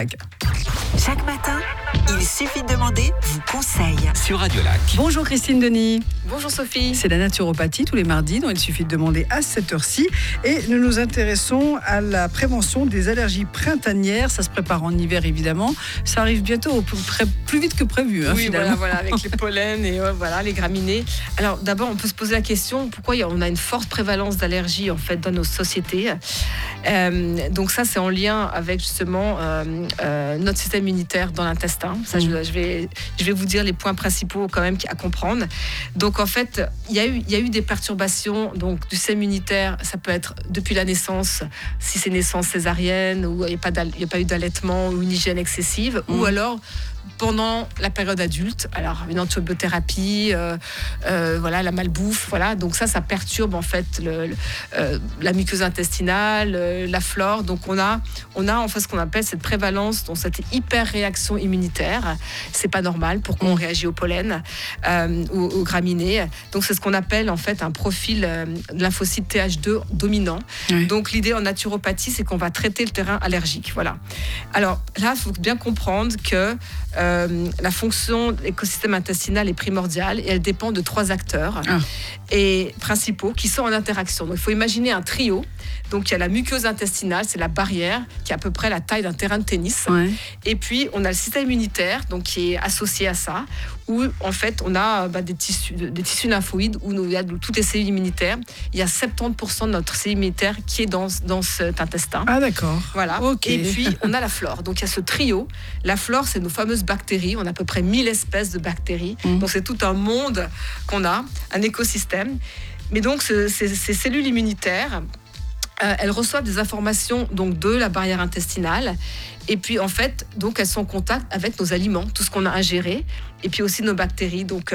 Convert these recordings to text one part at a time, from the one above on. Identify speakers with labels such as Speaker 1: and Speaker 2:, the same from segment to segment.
Speaker 1: Chaque matin, il suffit de demander, vous conseille.
Speaker 2: Sur Radio Lac.
Speaker 3: Bonjour Christine Denis.
Speaker 4: Bonjour Sophie.
Speaker 3: C'est la naturopathie tous les mardis, dont il suffit de demander à cette heure-ci. Et nous nous intéressons à la prévention des allergies printanières. Ça se prépare en hiver évidemment. Ça arrive bientôt plus vite que prévu.
Speaker 4: Oui,
Speaker 3: finalement.
Speaker 4: voilà, avec les pollens et les graminées. Alors d'abord, on peut se poser la question, pourquoi on a une forte prévalence d'allergies en fait dans nos sociétés. Donc ça, c'est en lien avec justement notre système immunitaire dans l'intestin. Ça, je vais vous dire les points principaux quand même à comprendre. Donc en fait, il y a eu des perturbations donc du système immunitaire. Ça peut être depuis la naissance, si c'est naissance césarienne ou il n'y a pas eu d'allaitement ou une hygiène excessive, ou alors pendant la période adulte, alors une antibiothérapie, la malbouffe, voilà. Donc ça perturbe en fait la muqueuse intestinale, la flore. Donc on a en fait ce qu'on appelle cette prévalence, donc cette hyper-réaction immunitaire. C'est pas normal. Pourquoi on réagit au pollen, aux graminées. Donc c'est ce qu'on appelle en fait un profil de lymphocyte Th2 dominant. Oui. Donc l'idée en naturopathie, c'est qu'on va traiter le terrain allergique. Voilà. Alors là, il faut bien comprendre que la fonction de l'écosystème intestinal est primordiale et elle dépend de 3 acteurs et principaux qui sont en interaction. Donc il faut imaginer un trio. Donc il y a la muqueuse intestinale, c'est la barrière qui est à peu près la taille d'un terrain de tennis. Ouais. Et puis on a le système immunitaire donc qui est associé à ça, où en fait on a des tissus lymphoïdes où il y a toutes les cellules immunitaires. Il y a 70% de notre cellule immunitaire qui est dans cet intestin.
Speaker 3: Ah d'accord.
Speaker 4: Voilà. Okay. Et puis on a la flore. Donc il y a ce trio. La flore, c'est nos fameuses bactéries. On a à peu près 1000 espèces de bactéries. Donc c'est tout un monde qu'on a, un écosystème. Mais donc ces cellules immunitaires, elles reçoivent des informations donc de la barrière intestinale et puis en fait donc elles sont en contact avec nos aliments, tout ce qu'on a ingéré et puis aussi nos bactéries. Donc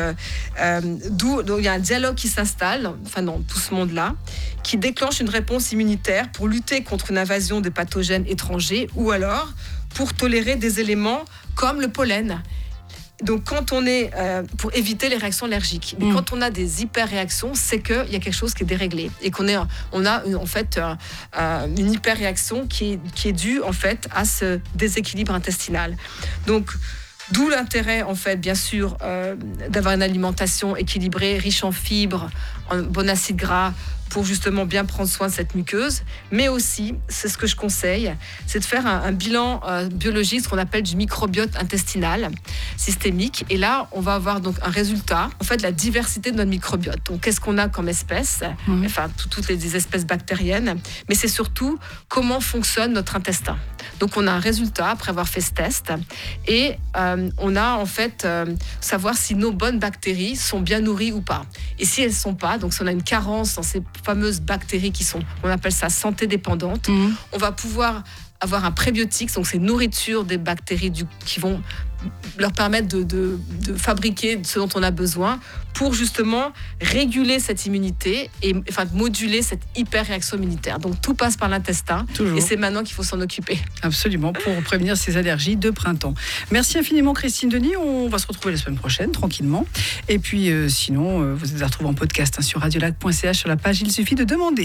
Speaker 4: d'où il y a un dialogue qui s'installe, enfin dans tout ce monde-là, qui déclenche une réponse immunitaire pour lutter contre une invasion des pathogènes étrangers ou alors pour tolérer des éléments comme le pollen. Donc, quand on est pour éviter les réactions allergiques, mais quand on a des hyper-réactions, c'est qu'il y a quelque chose qui est déréglé et on a en fait une hyper-réaction qui est due en fait à ce déséquilibre intestinal. Donc, d'où l'intérêt en fait, bien sûr, d'avoir une alimentation équilibrée, riche en fibres, en bon acide gras, pour justement bien prendre soin de cette muqueuse, mais aussi, c'est ce que je conseille, c'est de faire un bilan biologique, ce qu'on appelle du microbiote intestinal systémique. Et là, on va avoir donc un résultat, en fait, de la diversité de notre microbiote. Donc, qu'est-ce qu'on a comme espèces, enfin, toutes les espèces bactériennes, mais c'est surtout comment fonctionne notre intestin. Donc, on a un résultat après avoir fait ce test et on a en fait savoir si nos bonnes bactéries sont bien nourries ou pas. Et si elles ne sont pas, donc si on a une carence dans ces fameuses bactéries on appelle ça santé dépendante, on va pouvoir avoir un prébiotique, donc c'est nourriture des bactéries qui vont leur permettre de fabriquer ce dont on a besoin pour justement réguler cette immunité et enfin moduler cette hyper-réaction immunitaire. Donc tout passe par l'intestin. Toujours. Et c'est maintenant qu'il faut s'en occuper.
Speaker 3: Absolument, pour prévenir ces allergies de printemps. Merci infiniment Christine Denis, on va se retrouver la semaine prochaine tranquillement. Et puis sinon, vous êtes à retrouver en podcast sur radiolac.ch sur la page Il suffit de demander.